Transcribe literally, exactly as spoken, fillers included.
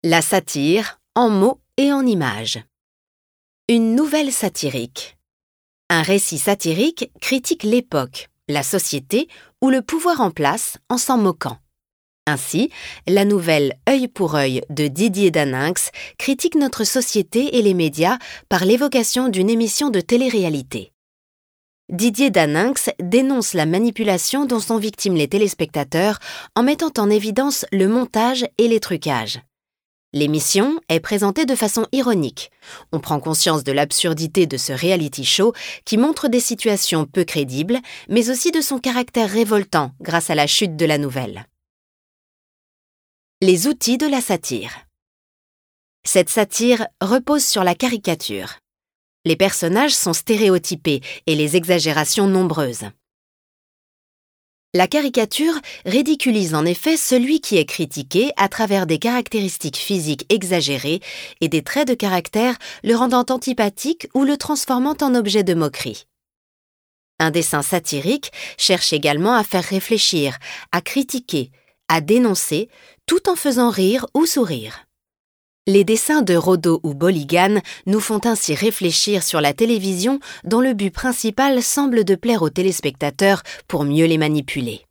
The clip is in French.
La satire, en mots et en images. Une nouvelle satirique. Un récit satirique critique l'époque, la société ou le pouvoir en place en s'en moquant. Ainsi, la nouvelle Œil pour œil de Didier Daninx critique notre société et les médias par l'évocation d'une émission de télé-réalité. Didier Daninx dénonce la manipulation dont sont victimes les téléspectateurs en mettant en évidence le montage et les trucages. L'émission est présentée de façon ironique. On prend conscience de l'absurdité de ce reality show qui montre des situations peu crédibles, mais aussi de son caractère révoltant grâce à la chute de la nouvelle. Les outils de la satire. Cette satire repose sur la caricature. Les personnages sont stéréotypés et les exagérations nombreuses. La caricature ridiculise en effet celui qui est critiqué à travers des caractéristiques physiques exagérées et des traits de caractère le rendant antipathique ou le transformant en objet de moquerie. Un dessin satirique cherche également à faire réfléchir, à critiquer, à dénoncer, tout en faisant rire ou sourire. Les dessins de Rodot ou Boligan nous font ainsi réfléchir sur la télévision dont le but principal semble de plaire aux téléspectateurs pour mieux les manipuler.